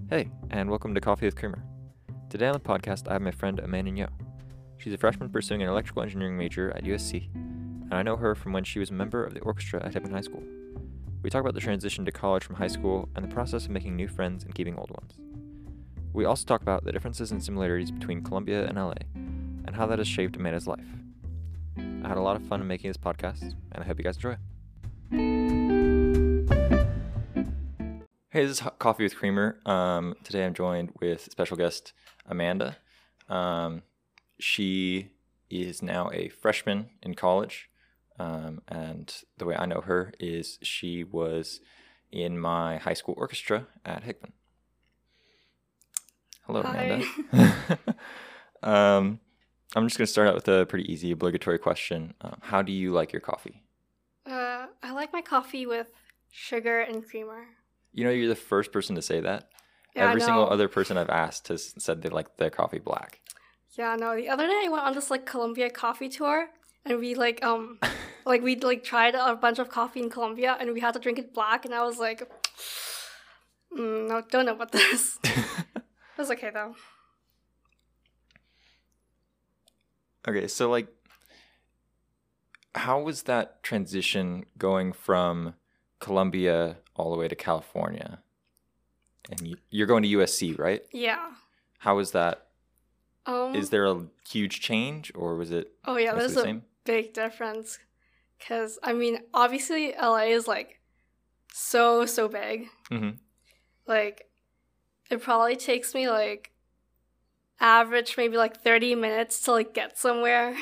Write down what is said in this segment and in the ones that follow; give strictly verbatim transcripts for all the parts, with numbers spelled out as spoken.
Hey, and welcome to Coffee with Creamer. Today on the podcast, I have my friend Amanda Nyo. She's a freshman pursuing an electrical engineering major at U S C, and I know her from when she was a member of the orchestra at Hickman High School. We talk about the transition to college from high school and the process of making new friends and keeping old ones. We also talk about the differences and similarities between Columbia and L A, and how that has shaped Amanda's life. I had a lot of fun making this podcast, and I hope you guys enjoy it. Hey, this is Coffee with Creamer. Um, today I'm joined with special guest Amanda. Um, she is now a freshman in college, um, and the way I know her is she was in my high school orchestra at Hickman. Hello, Hi. Amanda. um, I'm just going to start out with a pretty easy obligatory question. Um, how do you like your coffee? Uh, I like my coffee with sugar and creamer. You know, you're the first person to say that. Yeah, Every I single know. other person I've asked has said they like their coffee black. Yeah, no. The other day I went on this like Columbia coffee tour, and we like um, like we like tried a bunch of coffee in Columbia, and we had to drink it black, and I was like, mm, no, don't know about this. It was okay though. Okay, so like, how was that transition going from Columbia all the way to California? And you, you're going to U S C, right? Yeah. How was that? Um. Is there a huge change, or was it oh yeah, mostly there's the a same? big difference, cause I mean, obviously L A is like so so big. Mm-hmm. Like, it probably takes me like average maybe like thirty minutes to like get somewhere.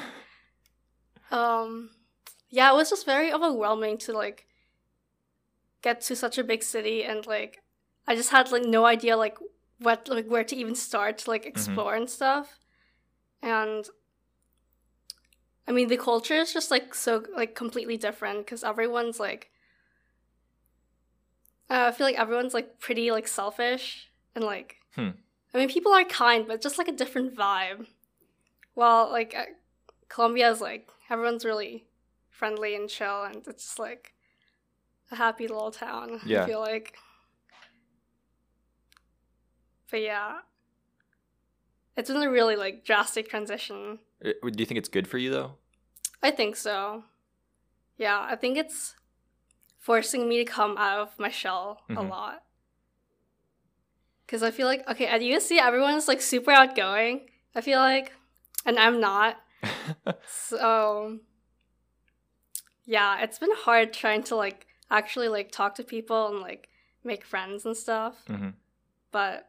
um yeah, it was just very overwhelming to like get to such a big city, and like I just had like no idea like what like where to even start to like explore and stuff. And I mean, the culture is just like so like completely different, because everyone's like uh, I feel like everyone's like pretty like selfish, and like Hmm. I mean, people are kind, but just like a different vibe. While like uh, Colombia is like everyone's really friendly and chill, and it's just like a happy little town. Yeah. I feel like. But yeah, it's been a really like drastic transition. It- do you think it's good for you though? I think so. Yeah, I think it's forcing me to come out of my shell a Mhm. lot. Because I feel like, okay, at U S C, everyone's like super outgoing, I feel like, and I'm not. So, yeah, it's been hard trying to like actually like talk to people and like make friends and stuff. Mm-hmm. But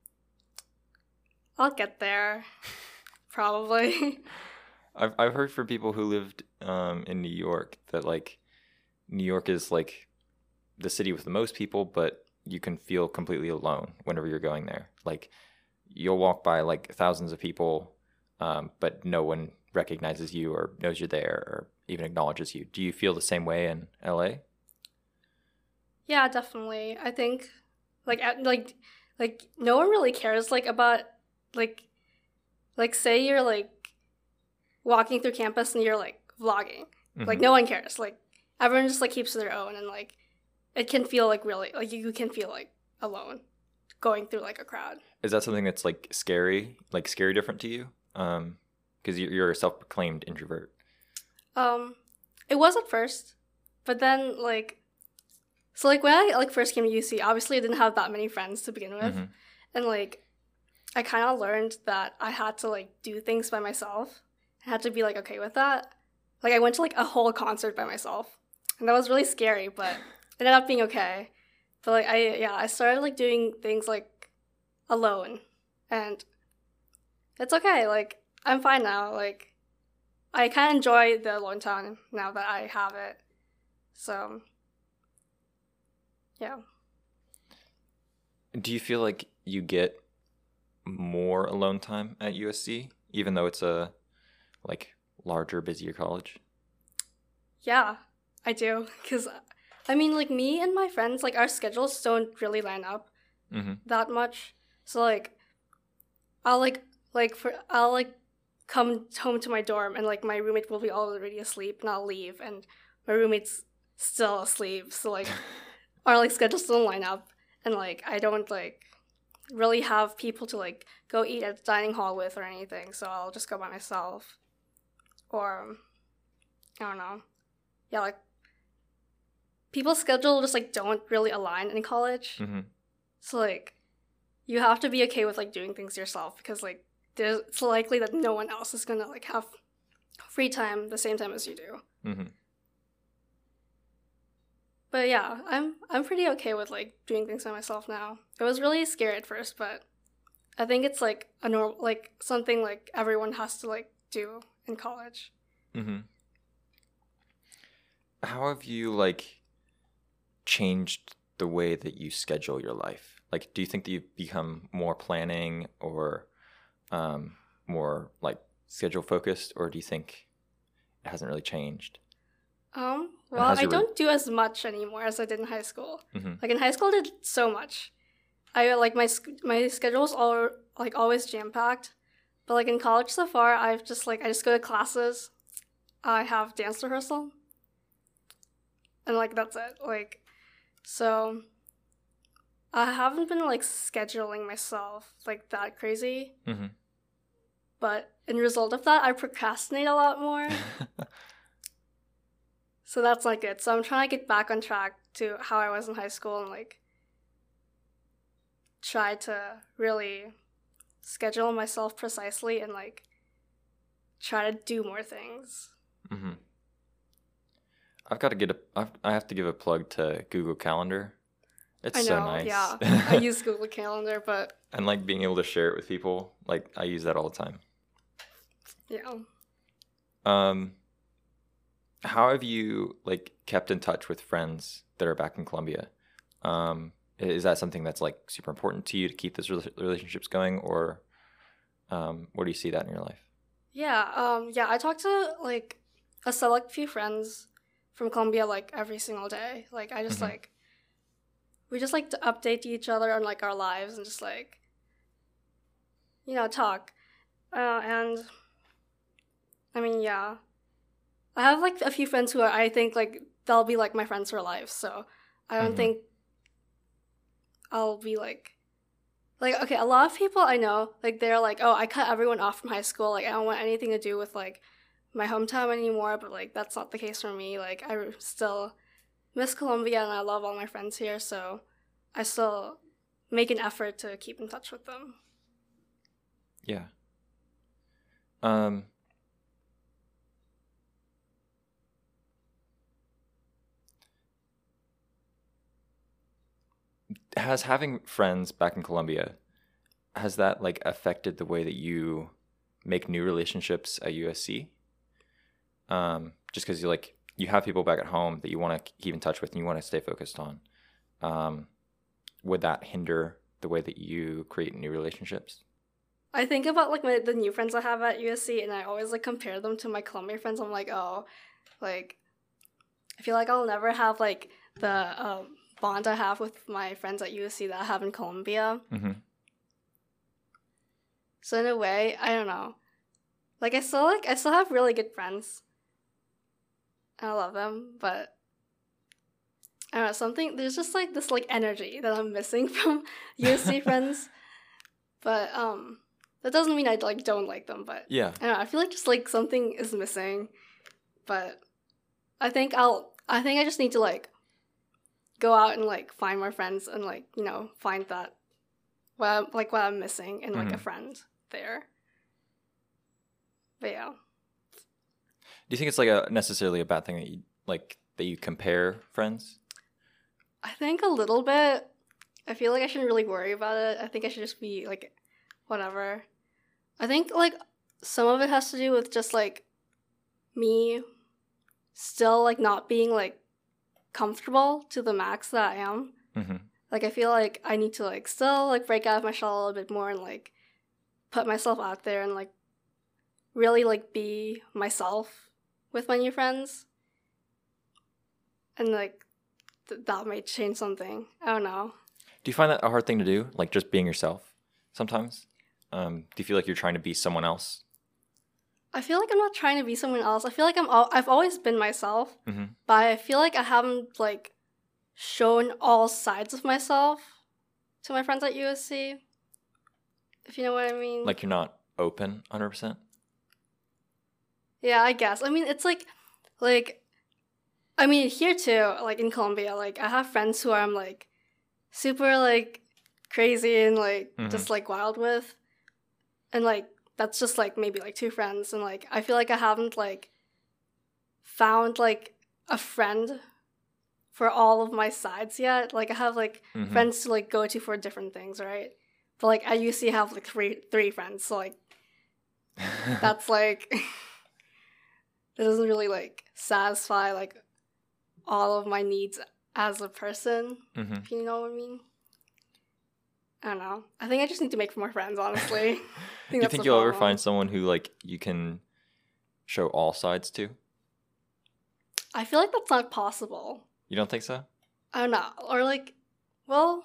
I'll get there, probably. I've I've heard from people who lived um, in New York that like New York is like the city with the most people, but you can feel completely alone whenever you're going there. Like you'll walk by like thousands of people, um, but no one recognizes you or knows you're there or even acknowledges you. Do you feel the same way in L A? Yeah, definitely. I think like at, like like no one really cares like about like like say you're like walking through campus and you're like vlogging. Like Mhm. no one cares. Like everyone just like keeps to their own, and like it can feel like really like you can feel like alone going through like a crowd. Is that something that's like scary, like scary different to you? Um, because you're a self-proclaimed introvert. Um it was at first, but then like so like when I like first came to U C, obviously I didn't have that many friends to begin with. Mhm. And like I kind of learned that I had to like do things by myself. I had to be like okay with that. Like I went to like a whole concert by myself, and that was really scary, but it ended up being okay. But like I yeah, I started like doing things like alone, and it's okay. Like I'm fine now. Like I kind of enjoy the alone time now that I have it. So yeah. Do you feel like you get more alone time at U S C, even though it's a like larger, busier college? Yeah, I do. Because, I mean, like, me and my friends, like, our schedules don't really line up Mm-hmm. that much. So, like, I'll, like, like, for, I'll, like, come home to my dorm, and, like, my roommate will be already asleep, and I'll leave, and my roommate's still asleep. So, like, our, like, schedules don't line up, and, like, I don't, like, really have people to like go eat at the dining hall with or anything, so I'll just go by myself. Or I don't know. Yeah, like people's schedule just like don't really align in college. Mm-hmm. So like you have to be okay with like doing things yourself because like there's it's likely that no one else is gonna like have free time the same time as you do. Mm-hmm. But yeah, I'm I'm pretty okay with like doing things by myself now. It was really scary at first, but I think it's like a normal like something like everyone has to like do in college. Mm-hmm. How have you like changed the way that you schedule your life? Like, do you think that you've become more planning or um, more like schedule focused, or do you think it hasn't really changed? Um, And well, how's I your re- don't do as much anymore as I did in high school. Mm-hmm. Like in high school, I did so much. I like my sch- my schedule's all like always jam packed, but like in college so far, I've just like I just go to classes. I have dance rehearsal, and like that's it. Like, so I haven't been like scheduling myself like that crazy. Mm-hmm. But in result of that, I procrastinate a lot more. So that's like it. So I'm trying to get back on track to how I was in high school and like try to really schedule myself precisely and like try to do more things. Mm-hmm. I've got to get a. I've, I have to give a plug to Google Calendar. It's I know, so nice. yeah. I use Google Calendar, but and like being able to share it with people. Like I use that all the time. yeah. Um, how have you like kept in touch with friends that are back in Colombia? Um, is that something that's like super important to you to keep those rela- relationships going, or um, where do you see that in your life? Yeah, um, yeah, I talk to like a select few friends from Colombia like every single day. Like I just Mhm. like we just like to update each other on like our lives and just like you know talk. Uh, and I mean, yeah, I have like a few friends who are, I think like they'll be like my friends for life. So I don't Mhm. think I'll be like like okay. A lot of people I know like they're like, oh, I cut everyone off from high school. Like I don't want anything to do with like my hometown anymore. But like that's not the case for me. Like I still miss Colombia and I love all my friends here. So I still make an effort to keep in touch with them. Yeah. Um. Has having friends back in Colombia, has that like affected the way that you make new relationships at U S C? Um, just because you like you have people back at home that you want to keep in touch with and you want to stay focused on. Um, would that hinder the way that you create new relationships? I think about like my the new friends I have at U S C, and I always like compare them to my Colombia friends. I'm like, oh, like I feel like I'll never have like the um, bond I have with my friends at U S C that I have in Colombia. Mm-hmm. So in a way, I don't know. Like I still like I still have really good friends. And I love them, but I don't know, something there's just like this like energy that I'm missing from U S C friends. But um that doesn't mean I like don't like them, but Yeah. I don't know, I feel like just like something is missing. But I think I'll I think I just need to like go out and like find more friends and like, you know, find that what I'm, like what I'm missing in like Mhm. a friend there. But yeah. Do you think it's like a necessarily a bad thing that you like that you compare friends? I think a little bit. I feel like I shouldn't really worry about it. I think I should just be like whatever. I think like some of it has to do with just like me still like not being like comfortable to the max that I am. Mm-hmm. Like I feel like I need to like still like break out of my shell a little bit more and like put myself out there and like really like be myself with my new friends. And like th- that might change something. I don't know. Do you find that a hard thing to do? Like just being yourself sometimes? Um, do you feel like you're trying to be someone else? I feel like I'm not trying to be someone else. I feel like I'm al- I've always been myself, Mm-hmm. but I feel like I haven't like shown all sides of myself to my friends at U S C. if you know what I mean. Like you're not open one hundred percent? Yeah, I guess. I mean, it's like, like, I mean, here too, like in Colombia, like I have friends who I'm like super like crazy and like Mhm. just like wild with. And like, that's just like maybe like two friends. And like, I feel like I haven't like found like a friend for all of my sides yet. Like I have like Mhm. friends to like go to for different things, right? But like I usually have like three three friends, so like that's like it doesn't really like satisfy like all of my needs as a person, Mhm. if you know what I mean. I don't know. I think I just need to make more friends, honestly. I Do you that's think the you'll ever problem. find someone who like you can show all sides to? I feel like that's not possible. You don't think so? I don't know. Or like, well,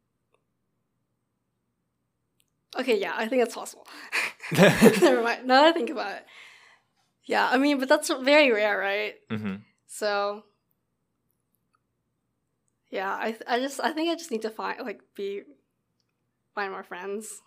okay, yeah, I think it's possible. Never mind. Now that I think about it. Yeah, I mean, but that's very rare, right? Mm-hmm. So, yeah, I th- I just I think I just need to find like be find more friends.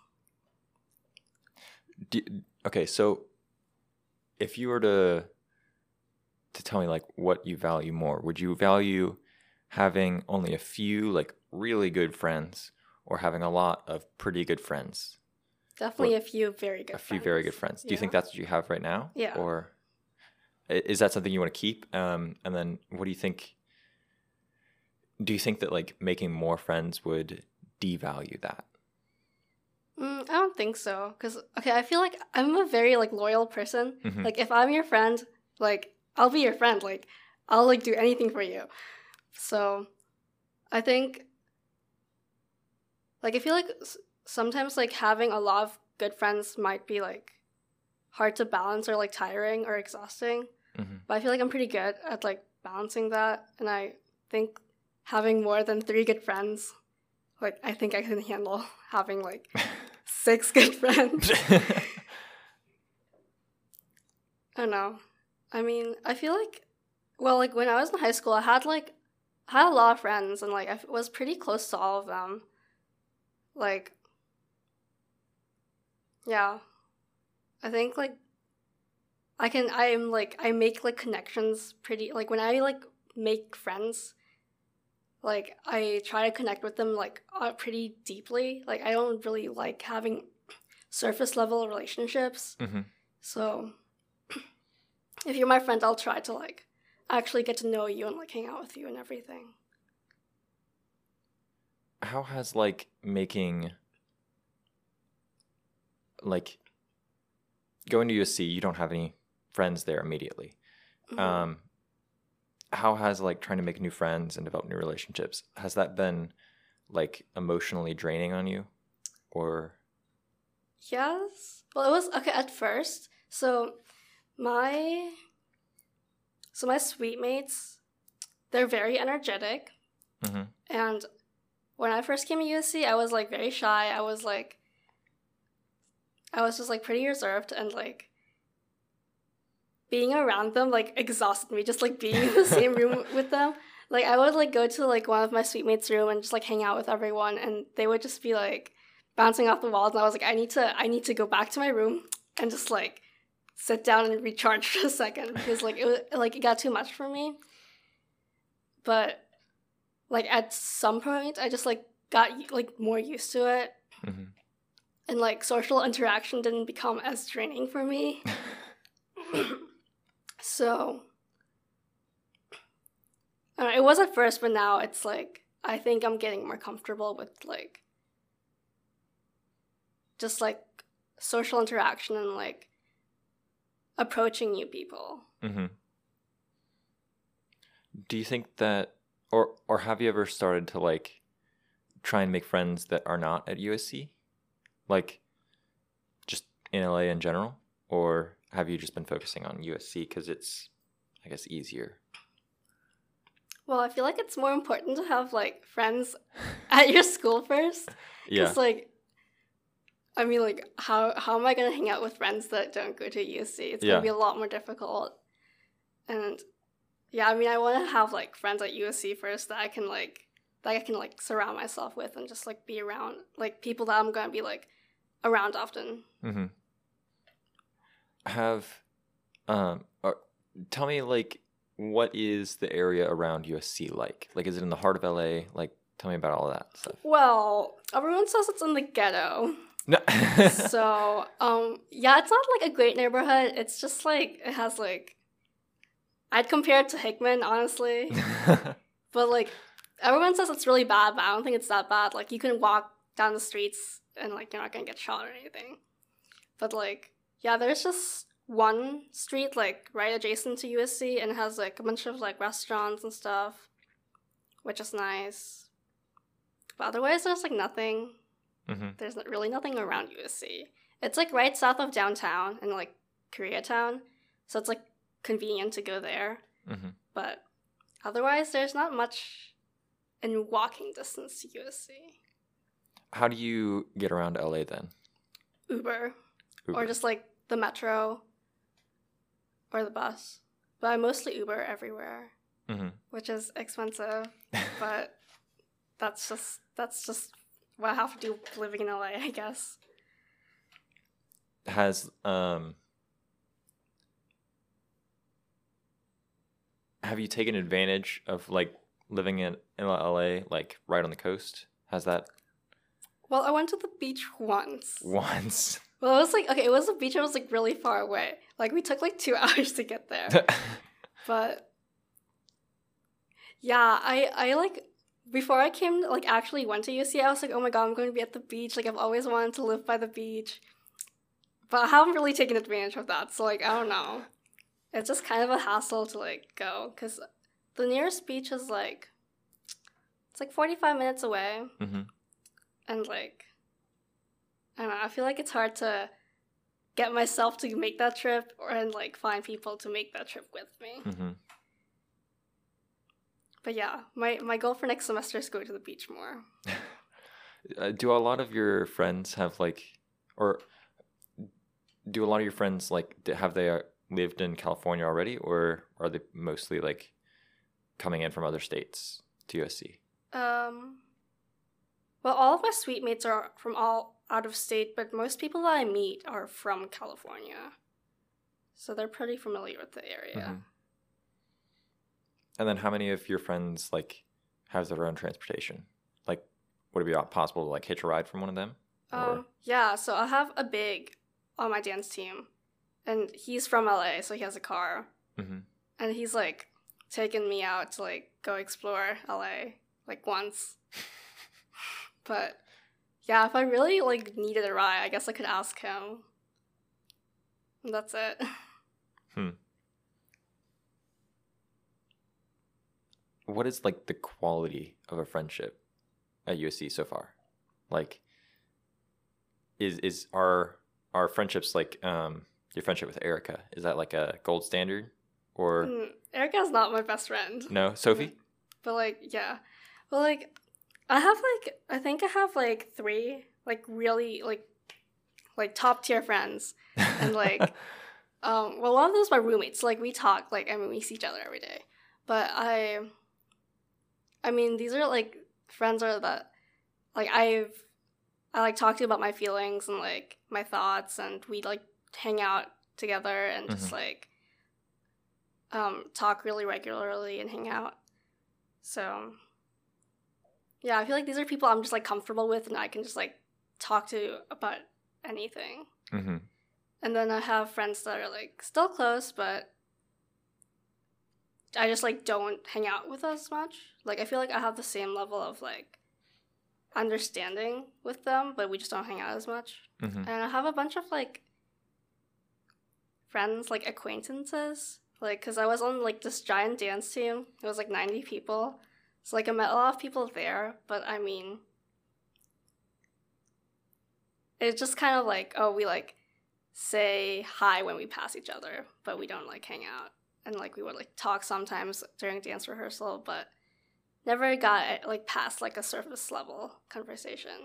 Do, okay, so if you were to to tell me like what you value more, would you value having only a few like really good friends or having a lot of pretty good friends? Definitely What- a few very good a few friends. very good friends. Do you think Yeah. that's what you have right now? Yeah. Or i- is that something you want to keep? Um, and then what do you think? Do you think that like making more friends would devalue that? Mm, I don't think so. Cause okay, I feel like I'm a very like loyal person. Mhm. Like if I'm your friend, like I'll be your friend. Like I'll like do anything for you. So I think like I feel like s- sometimes like having a lot of good friends might be like hard to balance or like tiring or exhausting. Mhm. But I feel like I'm pretty good at like balancing that, and I think having more than three good friends, like I think I can handle having like six good friends. I don't know. I mean, I feel like, well, like when I was in high school, I had like, I had a lot of friends, and like I was pretty close to all of them. Like, yeah, I think like I can. I'm like I make like connections pretty. Like when I like make friends, like I try to connect with them like uh, pretty deeply. Like I don't really like having surface level relationships. Mhm. So if you're my friend, I'll try to like actually get to know you and like hang out with you and everything. How has like making like going to U S C, you don't have any friends there immediately. Mhm. Um how has like trying to make new friends and develop new relationships, has that been like emotionally draining on you? Or Yes. Well, it was okay at first. So my so my suite mates, they're very energetic. Mhm. And when I first came to U S C, I was like very shy. I was like I was just like pretty reserved, and like being around them like exhausted me, just like being in the same room with them. Like I would like go to like one of my suite mates' room and just like hang out with everyone, and they would just be like bouncing off the walls, and I was like, I need to I need to go back to my room and just like sit down and recharge for a second, because like it was like it got too much for me. But like at some point I just like got like more used to it, Mhm. and like social interaction didn't become as draining for me. So I don't know, it was at first, but now it's like I think I'm getting more comfortable with like just like social interaction and like approaching new people. Mhm. Do you think that, or or have you ever started to like try and make friends that are not at U S C? Like just in L A in general? Or have you just been focusing on U S C because it's, I guess, easier? Well, I feel like it's more important to have like friends at your school first. Yeah. Because like I mean like how how am I gonna hang out with friends that don't go to U S C? It's Yeah. gonna be a lot more difficult. And yeah, I mean I wanna have like friends at U S C first that I can like that I can like surround myself with and just like be around like people that I'm gonna be like around often. Mm-hmm. Have, um, or, tell me, like, what is the area around U S C like? Like, is it in the heart of L A? Like, tell me about all of that stuff. Well, everyone says it's in the ghetto. No. So, um, yeah, it's not like a great neighborhood. It's just like, it has like, I'd compare it to Hickman, honestly. But like, everyone says it's really bad, but I don't think it's that bad. Like, you can walk down the streets and like, you're not gonna get shot or anything. But like, yeah, there's just one street like right adjacent to U S C, and it has like a bunch of like restaurants and stuff, which is nice. But otherwise, there's like nothing. Mm-hmm. There's really nothing around U S C. It's like right south of downtown in like Koreatown, so it's like convenient to go there. Mm-hmm. But otherwise, there's not much in walking distance to U S C. How do you get around L A then? Uber. Uber. Or just like the metro or the bus. But I mostly Uber everywhere, Mm-hmm. which is expensive. But that's just that's just what I have to do living in L A, I guess. Has um have you taken advantage of like living in, in L A, like right on the coast? Has that Well, I went to the beach once. once? Well, it was like, okay, it was a beach that was like really far away. Like, we took like two hours to get there. But yeah, I, I like, before I came, like, actually went to U C, I was like, oh my god, I'm going to be at the beach. Like, I've always wanted to live by the beach. But I haven't really taken advantage of that. So, like, I don't know. It's just kind of a hassle to, like, go. Because the nearest beach is, like, it's like forty-five minutes away. Mm-hmm. And, like, I don't know, I feel like it's hard to get myself to make that trip or and like find people to make that trip with me. Mm-hmm. But yeah, my, my goal for next semester is go to the beach more. uh, do a lot of your friends have like, or do a lot of your friends like, d- have they uh, lived in California already, or are they mostly like coming in from other states to U S C? Um, well, all of my suite mates are from all out of state, but most people that I meet are from California. So they're pretty familiar with the area. Mm-hmm. And then how many of your friends like have their own transportation? Like, would it be possible to like hitch a ride from one of them? Um, yeah, so I have a big on my dance team, and he's from L A, so he has a car. Mm-hmm. And he's like taken me out to like go explore L A like once. But yeah, if I really like needed a ride, I guess I could ask him. And that's it. Hmm. What is like the quality of a friendship at U S C so far? Like, is is our our friendships like um your friendship with Erica, is that like a gold standard, or Mm, Erica's not my best friend. no? Sophie? But like, yeah. But like, I have like, I think I have like three like really like like top tier friends. And like, um, well, one of those are my roommates. Like, we talk, like, I mean, we see each other every day. But I, I mean, these are like friends are that, like, I've, I like talk to you about my feelings and like my thoughts, and we like hang out together and just Mhm. like, um, talk really regularly and hang out. So, yeah, I feel like these are people I'm just like comfortable with, and I can just like talk to about anything. Mm-hmm. And then I have friends that are like still close, but I just like don't hang out with as much. Like, I feel like I have the same level of like understanding with them, but we just don't hang out as much. Mm-hmm. And I have a bunch of like friends, like acquaintances, like because I was on like this giant dance team. It was like ninety people, so like I met a lot of people there. But I mean, it's just kind of like, oh, we like say hi when we pass each other, but we don't like hang out. And like we would like talk sometimes during dance rehearsal, but never got like past like a surface level conversation.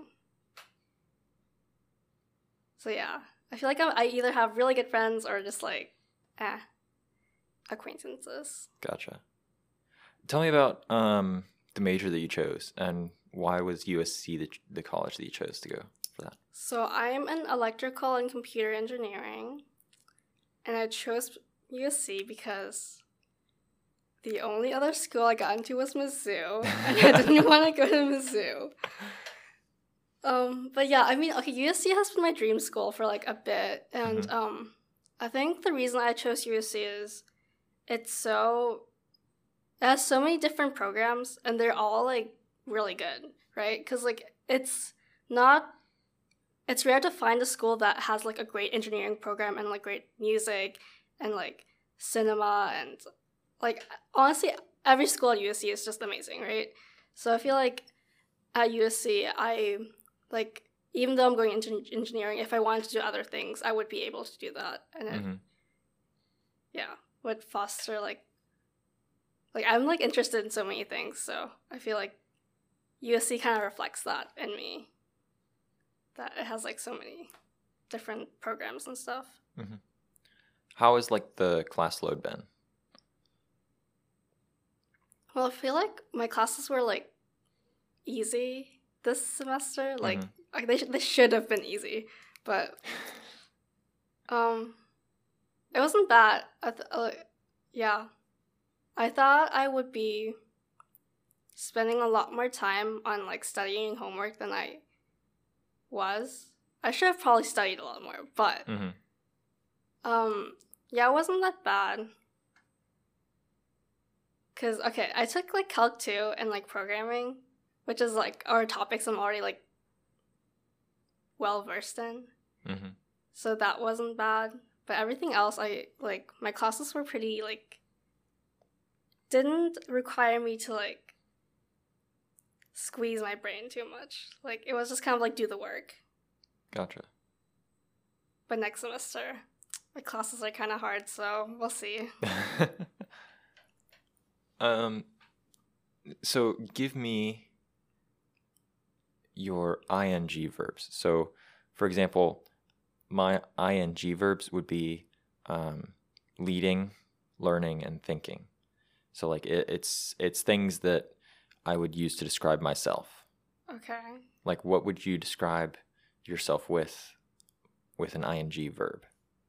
So yeah, I feel like I'm, I either have really good friends or just like eh acquaintances. Gotcha. Tell me about um the major that you chose, and why was U S C the the college that you chose to go for that? So I'm in electrical and computer engineering, and I chose U S C because the only other school I got into was Mizzou, and I didn't want to go to Mizzou. Um, but yeah, I mean, okay, U S C has been my dream school for like a bit, and Mhm. um, I think the reason I chose U S C is it's so it has so many different programs, and they're all like really good, right? Because like it's not it's rare to find a school that has like a great engineering program and like great music and like cinema and like honestly every school at U S C is just amazing, right? So I feel like at U S C I like even though I'm going into engineering, if I wanted to do other things, I would be able to do that, and it, Mm-hmm. yeah, would foster like like I'm like interested in so many things, so I feel like U S C kind of reflects that in me. That it has like so many different programs and stuff. Mm-hmm. How has like the class load been? Well, I feel like my classes were like easy this semester. Like, Mhm. like they sh- they should have been easy, but um, it wasn't bad. I th- uh, yeah, I thought I would be spending a lot more time on like studying homework than I was. I should have probably studied a lot more, but Mm-hmm. um, yeah, it wasn't that bad. Cause okay, I took like Calc two and like programming, which is like our topics I'm already like well versed in. Mm-hmm. So that wasn't bad. But everything else, I like my classes were pretty like didn't require me to like squeeze my brain too much. Like it was just kind of like do the work. Gotcha. But next semester, my classes are kind of hard, so we'll see. um, so give me your ing verbs. So, for example, my ing verbs would be um, leading, learning, and thinking. So, like it, it's it's things that I would use to describe myself. Okay. Like, what would you describe yourself with with an ing verb?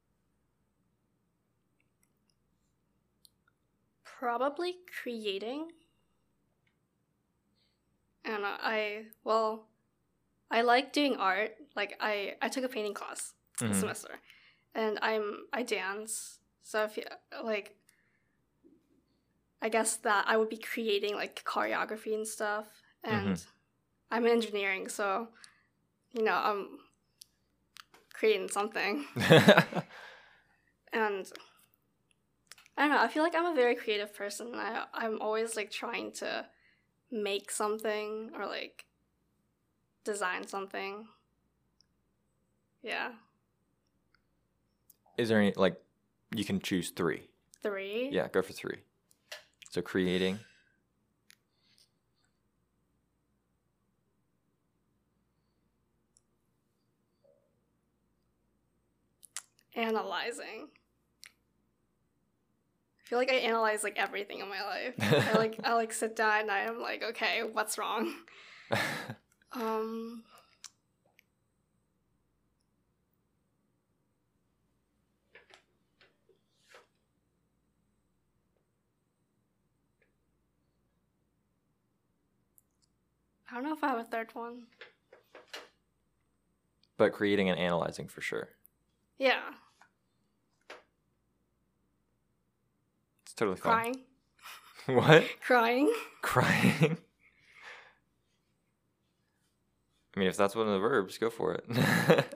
Probably creating. I don't know. I well, I like doing art. Like I, I took a painting class Mhm. this semester, and I'm I dance. So if you like, I guess that I would be creating like choreography and stuff. And Mhm. I'm in engineering, so you know I'm creating something. And I don't know. I feel like I'm a very creative person. I I'm always like trying to make something or like design something. Yeah. Is there any, like, you can choose three? Three. Yeah, go for three. So creating. Analyzing. I feel like I analyze like everything in my life. I like I like sit down at night. I'm like, okay, what's wrong? Um. I don't know if I have a third one. But creating and analyzing for sure. Yeah. It's totally fine. Crying. What? Crying. Crying? I mean, if that's one of the verbs, go for it.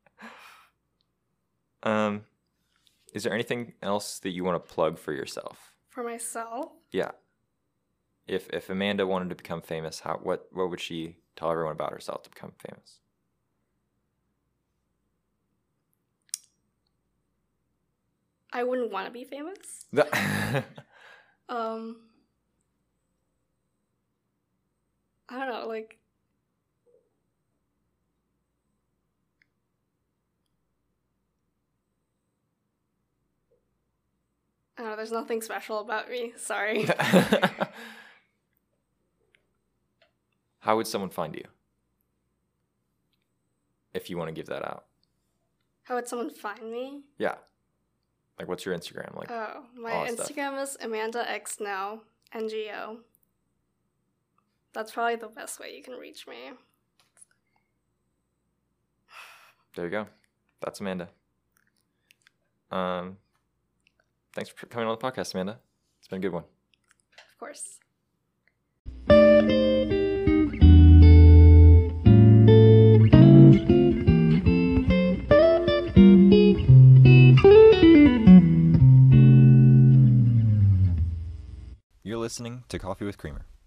um, is there anything else that you want to plug for yourself? For myself. Yeah. If if Amanda wanted to become famous, how what what would she tell everyone about herself to become famous? I wouldn't want to be famous. Um. I don't know, like. I don't know, there's nothing special about me. Sorry. How would someone find you? if you want to give that out. How would someone find me? Yeah. Like, what's your Instagram? Like, Oh, my all that stuff. Instagram is Amanda X Now, N G O. That's probably the best way you can reach me. There you go. That's Amanda. Um, thanks for coming on the podcast, Amanda. It's been a good one. Of course. You're listening to Coffee with Creamer.